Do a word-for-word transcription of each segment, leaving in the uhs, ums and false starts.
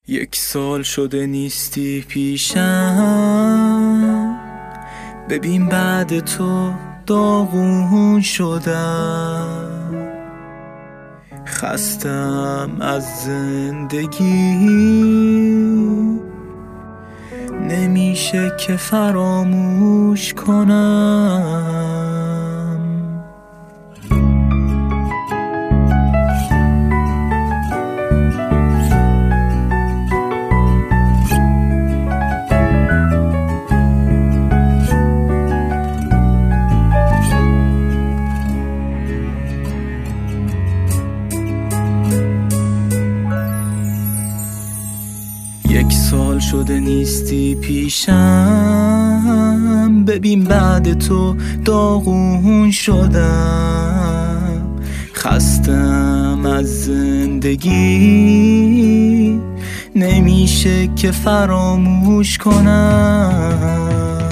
یک سال شده نیستی پیشم، ببین بعد تو داغون شدم. خستم از زندگی، نمیشه که فراموش کنم. یک سال شده نیستی پیشم، ببین بعد تو داغون شدم. خستم از زندگی، نمیشه که فراموش کنم.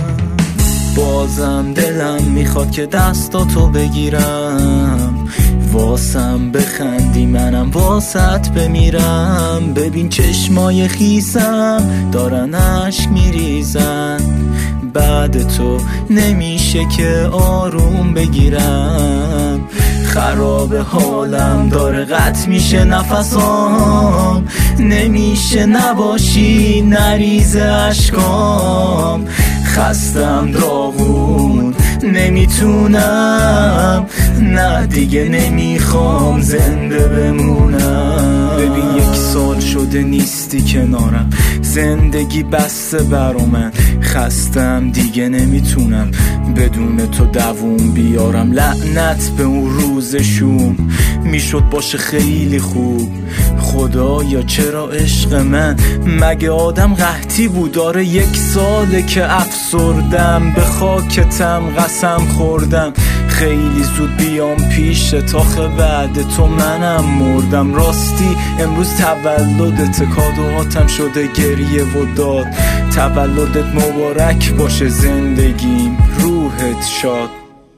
بازم دلم میخواد که دستاتو بگیرم، واسم بخندی منم واسط بمیرم. ببین چشمای خیسم دارن اشک میریزن، بعد تو نمیشه که آروم بگیرم. خراب حالم داره قطع میشه نفسام، نمیشه نباشی نریزه اشکام. خستم داغون نمیتونم، نه دیگه نمیخوام زنده بمونم. ببین یک سال شده نیستی کنارم، زندگی بسته برا من. خستم دیگه نمیتونم بدون تو دووم بیارم. لعنت به اون روز شوم، میشد باشه خیلی خوب. خدایا چرا عشق من مگه آدم قحطی بود؟ داره یک ساله که افسردم، به خاکتم قسم خوردم خیلی زود بیام پیش تاخه بعد تو منم مردم. راستی امروز تولدت، کادوهاتم شده گریه و داد. تولدت مبارک باشه زندگیم، روحت شاد.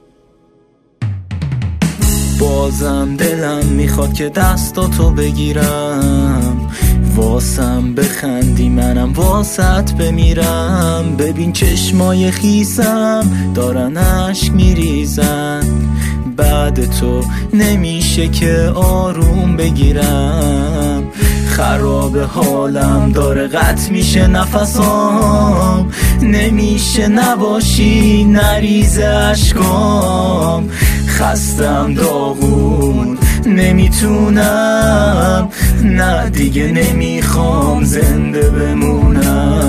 بازم دلم میخواد که دستاتو بگیرم، واسم بخندی منم واسط بمیرم. ببین چشمای خیسم دارن اشک میریزن، بعد تو نمیشه که آروم بگیرم. خراب حالم داره قطع میشه نفسام، نمیشه نباشی نریزه اشکام. خستم داغون نمیتونم، نه دیگه نمیخوام زنده بمونم.